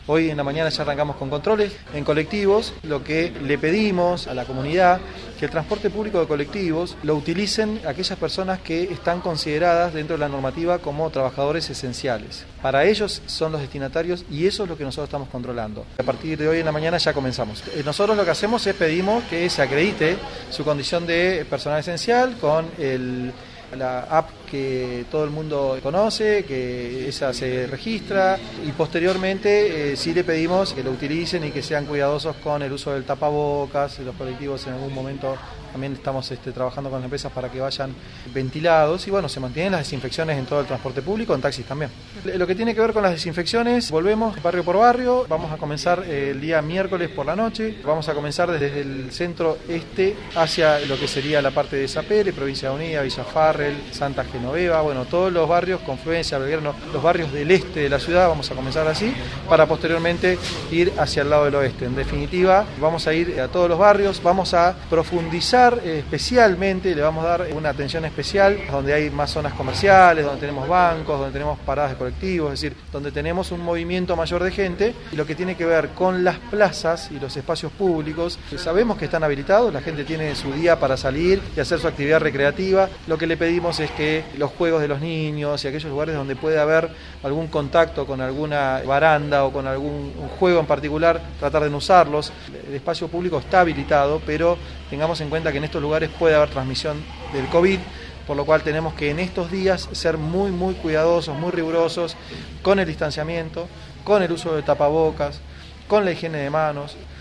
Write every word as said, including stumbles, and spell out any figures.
Hoy en la mañana ya arrancamos con controles en colectivos, lo que le pedimos a la comunidad que el transporte público de colectivos lo utilicen aquellas personas que están consideradas dentro de la normativa como trabajadores esenciales. Para ellos son los destinatarios y eso es lo que nosotros estamos controlando. A partir de hoy en la mañana ya comenzamos. Nosotros lo que hacemos es pedimos que se acredite su condición de personal esencial con el... la app que todo el mundo conoce, que esa se registra y posteriormente eh, sí le pedimos que lo utilicen y que sean cuidadosos con el uso del tapabocas. Los colectivos en algún momento también estamos este, trabajando con las empresas para que vayan ventilados y bueno, se mantienen las desinfecciones en todo el transporte público, en taxis también. Lo que tiene que ver con las desinfecciones, volvemos barrio por barrio, vamos a comenzar eh, el día miércoles por la noche, vamos a comenzar desde el centro este hacia lo que sería la parte de Sapere, Provincia de Unida, Villa Farrell, Santa Genoveva, bueno, todos los barrios, Confluencia, Belgrano, los barrios del este de la ciudad, vamos a comenzar así, para posteriormente ir hacia el lado del oeste. En definitiva, vamos a ir a todos los barrios, vamos a profundizar eh, especialmente, le vamos a dar una atención especial donde hay más zonas comerciales, donde tenemos bancos, donde tenemos paradas de colectivos, es decir, donde tenemos un movimiento mayor de gente, y lo que tiene que ver con las plazas y los espacios públicos, sabemos que están habilitados, la gente tiene su día para salir y hacer su actividad recreativa, lo que le pedimos es que los juegos de los niños y aquellos lugares donde puede haber algún contacto con alguna baranda o con algún juego en particular, tratar de no usarlos. El espacio público está habilitado, pero tengamos en cuenta que en estos lugares puede haber transmisión del COVID, por lo cual tenemos que en estos días ser muy, muy cuidadosos, muy rigurosos con el distanciamiento, con el uso de tapabocas, con la higiene de manos.